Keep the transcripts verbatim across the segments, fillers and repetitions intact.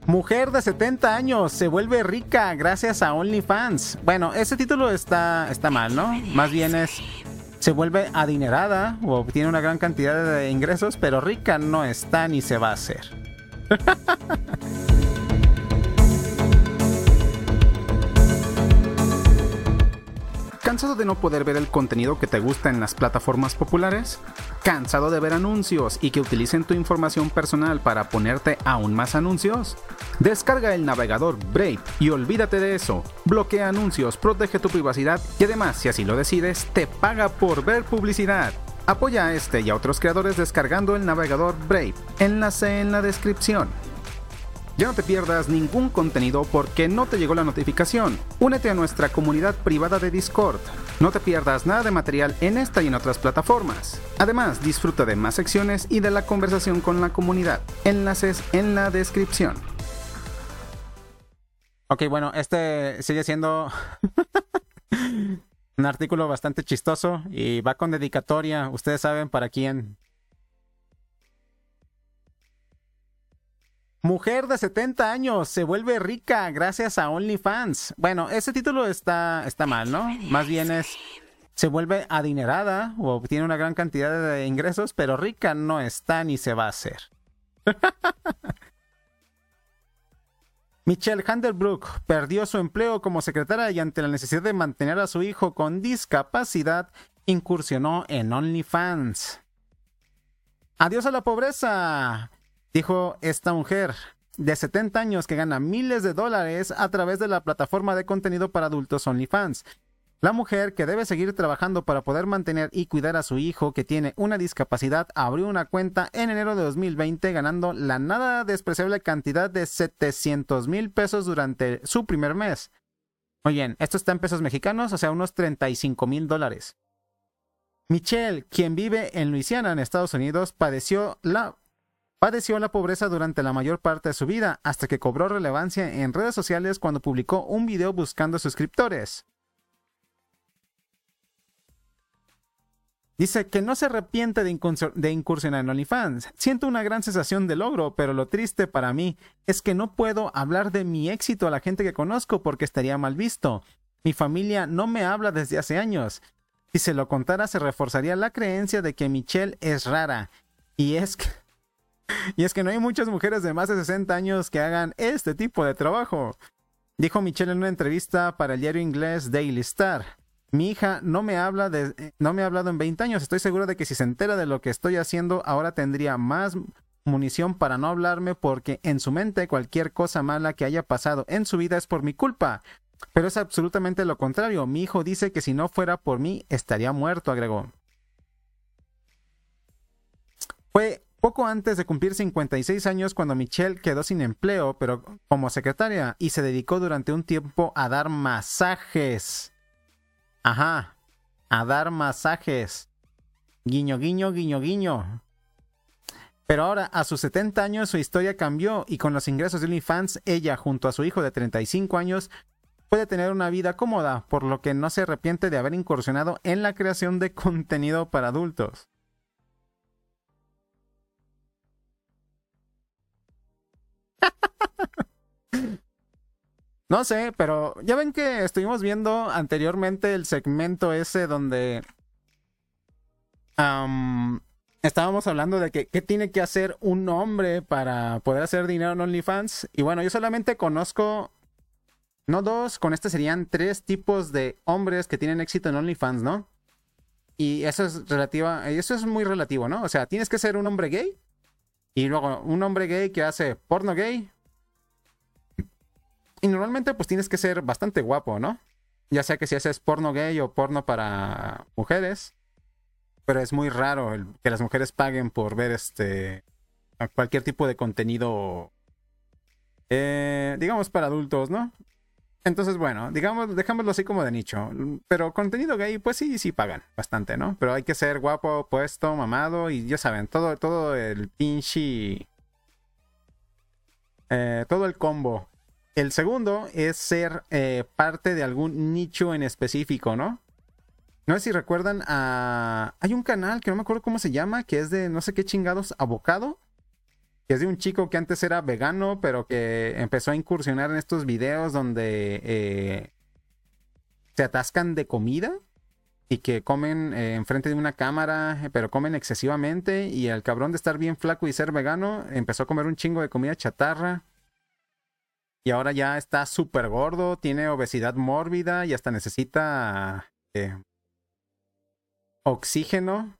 Mujer de setenta años se vuelve rica gracias a OnlyFans. Bueno, ese título está, está mal, ¿no? Más bien es, se vuelve adinerada o obtiene una gran cantidad de ingresos, pero rica no está ni se va a hacer. ¿Cansado de no poder ver el contenido que te gusta en las plataformas populares? ¿Cansado de ver anuncios y que utilicen tu información personal para ponerte aún más anuncios? Descarga el navegador Brave y olvídate de eso. Bloquea anuncios, protege tu privacidad y además, si así lo decides, te paga por ver publicidad. Apoya a este y a otros creadores descargando el navegador Brave. Enlace en la descripción. Ya no te pierdas ningún contenido porque no te llegó la notificación. Únete a nuestra comunidad privada de Discord. No te pierdas nada de material en esta y en otras plataformas. Además, disfruta de más secciones y de la conversación con la comunidad. Enlaces en la descripción. Ok, bueno, este sigue siendo un artículo bastante chistoso y va con dedicatoria. Ustedes saben para quién. Mujer de setenta años se vuelve rica gracias a OnlyFans. Bueno, ese título está, está mal, ¿no? Más bien es, se vuelve adinerada o obtiene una gran cantidad de ingresos, pero rica no está ni se va a hacer. Michelle Handelbrook perdió su empleo como secretaria y ante la necesidad de mantener a su hijo con discapacidad, incursionó en OnlyFans. ¡Adiós a la pobreza!, dijo esta mujer de setenta años que gana miles de dólares a través de la plataforma de contenido para adultos OnlyFans. La mujer, que debe seguir trabajando para poder mantener y cuidar a su hijo que tiene una discapacidad, abrió una cuenta en enero de dos mil veinte ganando la nada despreciable cantidad de setecientos mil pesos durante su primer mes. Muy bien, esto está en pesos mexicanos, o sea, unos treinta y cinco mil dólares. Michelle, quien vive en Luisiana, en Estados Unidos, padeció la Padeció la pobreza durante la mayor parte de su vida, hasta que cobró relevancia en redes sociales cuando publicó un video buscando suscriptores. Dice que no se arrepiente de, incurs- de incursionar en OnlyFans. Siento una gran sensación de logro, pero lo triste para mí es que no puedo hablar de mi éxito a la gente que conozco porque estaría mal visto. Mi familia no me habla desde hace años. Si se lo contara, se reforzaría la creencia de que Michelle es rara. Y es que... Y es que no hay muchas mujeres de más de sesenta años que hagan este tipo de trabajo. Dijo Michelle en una entrevista para el diario inglés Daily Star. Mi hija no me habla de, no me ha hablado en veinte años. Estoy segura de que si se entera de lo que estoy haciendo, ahora tendría más munición para no hablarme porque en su mente cualquier cosa mala que haya pasado en su vida es por mi culpa. Pero es absolutamente lo contrario. Mi hijo dice que si no fuera por mí, estaría muerto, agregó. Fue poco antes de cumplir cincuenta y seis años cuando Michelle quedó sin empleo, pero como secretaria, y se dedicó durante un tiempo a dar masajes. Ajá, a dar masajes. Guiño, guiño, guiño, guiño. Pero ahora, a sus setenta años, su historia cambió y con los ingresos de OnlyFans, ella, junto a su hijo de treinta y cinco años, puede tener una vida cómoda, por lo que no se arrepiente de haber incursionado en la creación de contenido para adultos. No sé, pero ya ven que estuvimos viendo anteriormente el segmento ese donde um, estábamos hablando de que qué tiene que hacer un hombre para poder hacer dinero en OnlyFans. Y bueno, yo solamente conozco, no dos, con este serían tres tipos de hombres que tienen éxito en OnlyFans, ¿no? Y eso es relativa, eso es muy relativo, ¿no? O sea, tienes que ser un hombre gay y luego un hombre gay que hace porno gay. Y normalmente pues tienes que ser bastante guapo, ¿no? Ya sea que si haces porno gay o porno para mujeres. Pero es muy raro el, que las mujeres paguen por ver este cualquier tipo de contenido, eh, digamos, para adultos, ¿no? Entonces, bueno, digamos, dejámoslo así como de nicho. Pero contenido gay, pues sí, sí pagan bastante, ¿no? Pero hay que ser guapo, puesto, mamado y ya saben, todo, todo el pinche... Eh, todo el combo. El segundo es ser eh, parte de algún nicho en específico, ¿no? No sé si recuerdan a... Hay un canal que no me acuerdo cómo se llama, que es de no sé qué chingados, Avocado, que que es de un chico que antes era vegano, pero que empezó a incursionar en estos videos donde eh, se atascan de comida y que comen eh, enfrente de una cámara, pero comen excesivamente, y el cabrón de estar bien flaco y ser vegano empezó a comer un chingo de comida chatarra y ahora ya está súper gordo, tiene obesidad mórbida y hasta necesita eh, oxígeno,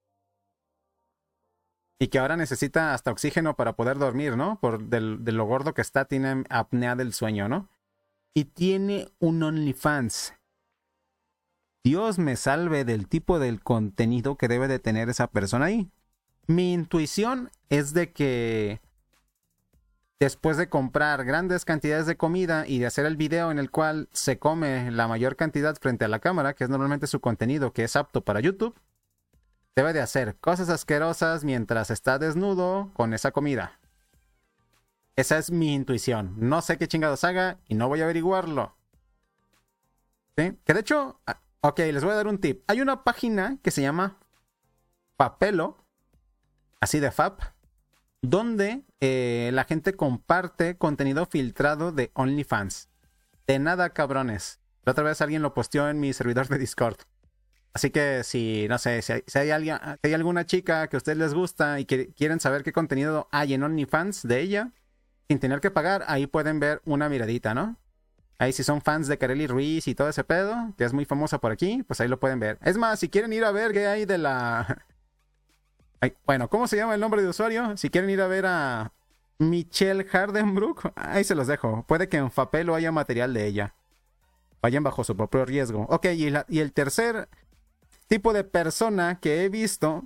y que ahora necesita hasta oxígeno para poder dormir, ¿no? Por del, de lo gordo que está, tiene apnea del sueño, ¿no? Y tiene un OnlyFans. Dios me salve del tipo del contenido que debe de tener esa persona ahí. Mi intuición es de que después de comprar grandes cantidades de comida y de hacer el video en el cual se come la mayor cantidad frente a la cámara, que es normalmente su contenido que es apto para YouTube, debe de hacer cosas asquerosas mientras está desnudo con esa comida. Esa es mi intuición. No sé qué chingados haga y no voy a averiguarlo. ¿Sí? Que de hecho... Ok, les voy a dar un tip. Hay una página que se llama Fapelo, así de Fap, donde eh, la gente comparte contenido filtrado de OnlyFans. De nada, cabrones. La otra vez alguien lo posteó en mi servidor de Discord. Así que si, no sé, si hay, si hay, alguien, si hay alguna chica que a ustedes les gusta y que quieren saber qué contenido hay en OnlyFans de ella, sin tener que pagar, ahí pueden ver una miradita, ¿no? Ahí si son fans de Kareli Ruiz y todo ese pedo, que es muy famosa por aquí, pues ahí lo pueden ver. Es más, si quieren ir a ver qué hay de la... Ay, bueno, ¿cómo se llama el nombre de usuario? Si quieren ir a ver a Michelle Hardenbrook, ahí se los dejo. Puede que en Fapelo haya material de ella. Vayan bajo su propio riesgo. Ok, y, la, y el tercer tipo de persona que he visto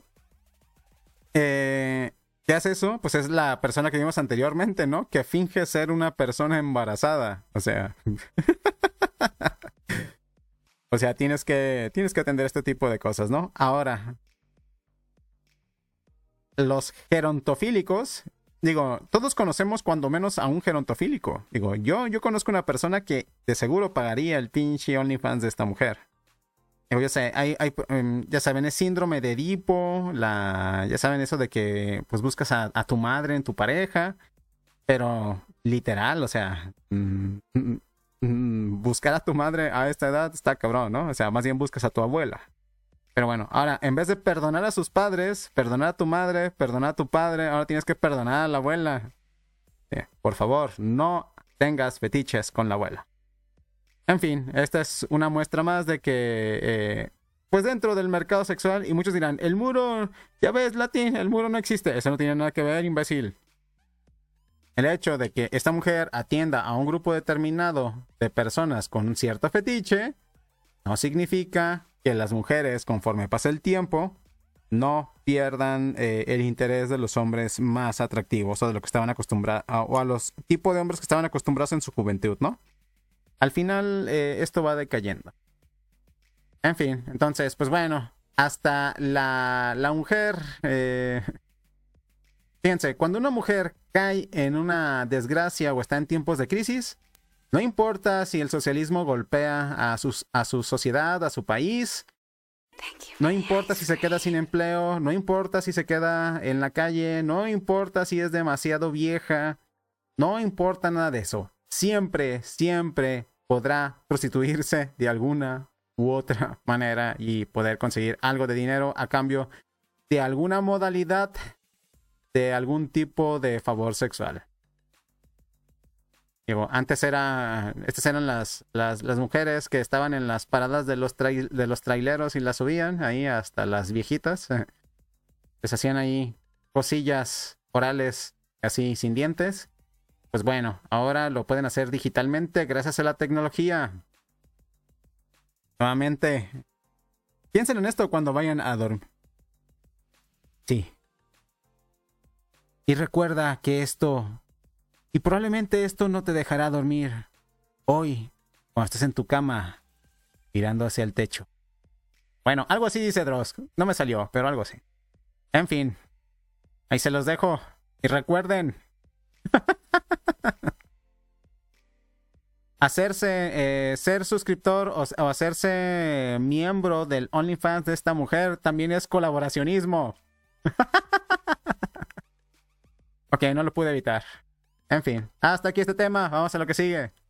eh, que hace eso, pues es la persona que vimos anteriormente, ¿no? Que finge ser una persona embarazada. O sea... o sea, tienes que, tienes que atender este tipo de cosas, ¿no? Ahora, los gerontofílicos, digo, todos conocemos cuando menos a un gerontofílico. Digo, yo, yo conozco una persona que de seguro pagaría el pinche OnlyFans de esta mujer. Digo, ya, sé, hay, hay, um, ya saben, es síndrome de Edipo, la, ya saben eso de que pues buscas a, a tu madre en tu pareja, pero literal, o sea, mm, mm, mm, buscar a tu madre a esta edad está cabrón, ¿no? O sea, más bien buscas a tu abuela. Pero bueno, ahora, en vez de perdonar a sus padres, perdonar a tu madre, perdonar a tu padre, ahora tienes que perdonar a la abuela. Sí, por favor, no tengas fetiches con la abuela. En fin, esta es una muestra más de que, eh, pues dentro del mercado sexual, y muchos dirán, el muro, ya ves, Latin, el muro no existe. Eso no tiene nada que ver, imbécil. El hecho de que esta mujer atienda a un grupo determinado de personas con un cierto fetiche, no significa que las mujeres, conforme pasa el tiempo, no pierdan eh, el interés de los hombres más atractivos o de lo que estaban acostumbrados, o a los tipos de hombres que estaban acostumbrados en su juventud, ¿no? Al final, eh, esto va decayendo. En fin, entonces, pues bueno, hasta la, la mujer... Eh, fíjense, cuando una mujer cae en una desgracia o está en tiempos de crisis, no importa si el socialismo golpea a, sus, a su sociedad, a su país, no importa si se queda sin empleo, no importa si se queda en la calle, no importa si es demasiado vieja, no importa nada de eso. Siempre, siempre podrá prostituirse de alguna u otra manera y poder conseguir algo de dinero a cambio de alguna modalidad de algún tipo de favor sexual. Digo, antes era, estas eran las, las, las mujeres que estaban en las paradas de los, trai, de los traileros y las subían ahí hasta las viejitas. Les hacían ahí cosillas orales así sin dientes. Pues bueno, ahora lo pueden hacer digitalmente gracias a la tecnología. Nuevamente, piensen en esto cuando vayan a dormir. Sí. Y recuerda que esto, y probablemente esto no te dejará dormir hoy, cuando estés en tu cama, mirando hacia el techo. Bueno, algo así dice Dross. No me salió, pero algo así. En fin, ahí se los dejo. Y recuerden... hacerse, eh, ser suscriptor o, o hacerse miembro del OnlyFans de esta mujer también es colaboracionismo. Ok, que no lo pude evitar. En fin, hasta aquí este tema, vamos a lo que sigue.